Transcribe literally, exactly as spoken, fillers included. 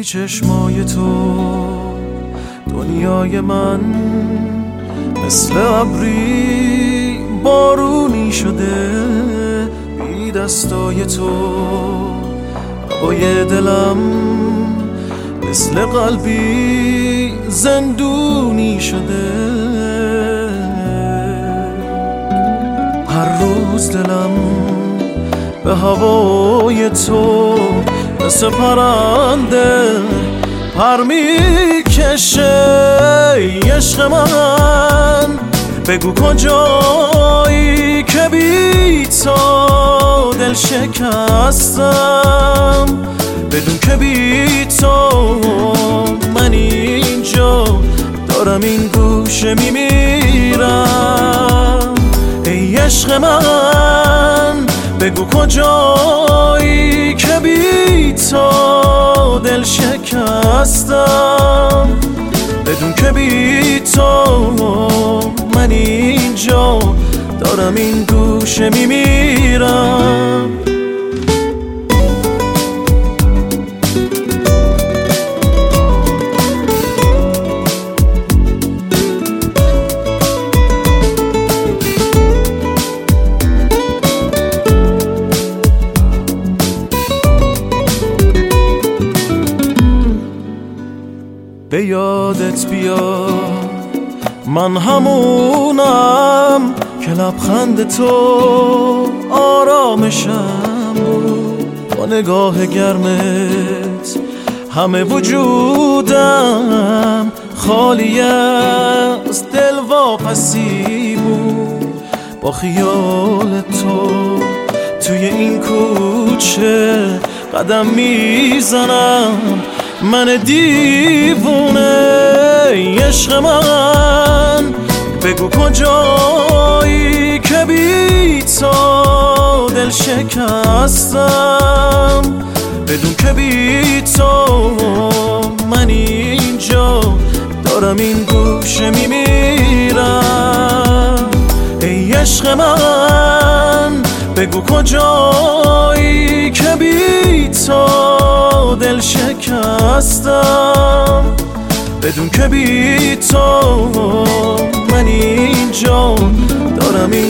چشمای تو دنیای من مثل ابری بارونی شده، بی دستای تو هوای دلم مثل قلبی زندونی شده. هر روز دلم به هوای تو مثل پرنده پر میکشه. عشق من بگو کجایی که بی تو دل شکستم، بدون که بی تو من اینجا دارم این گوشه میمیرم. ای عشق من بگو کجایی که بی تو دل شکستم، بدون که بی تو من اینجا دارم این گوشه میمیرم. به یادت بیا من همونم که لبخند تو آرامشم بود. با نگاه گرمت همه وجودم خالی از دلواپسی بود. با خیال تو توی این کوچه قدم میزنم من دیوونه. عشق من بگو کجایی که بی تو دل شکستم، بدون که بی تو من اینجا دارم این گوشه میمیرم. ای عشق من بگو کجایی که بی تو دل شکستم، بدون که بی تو من اینجا دارم این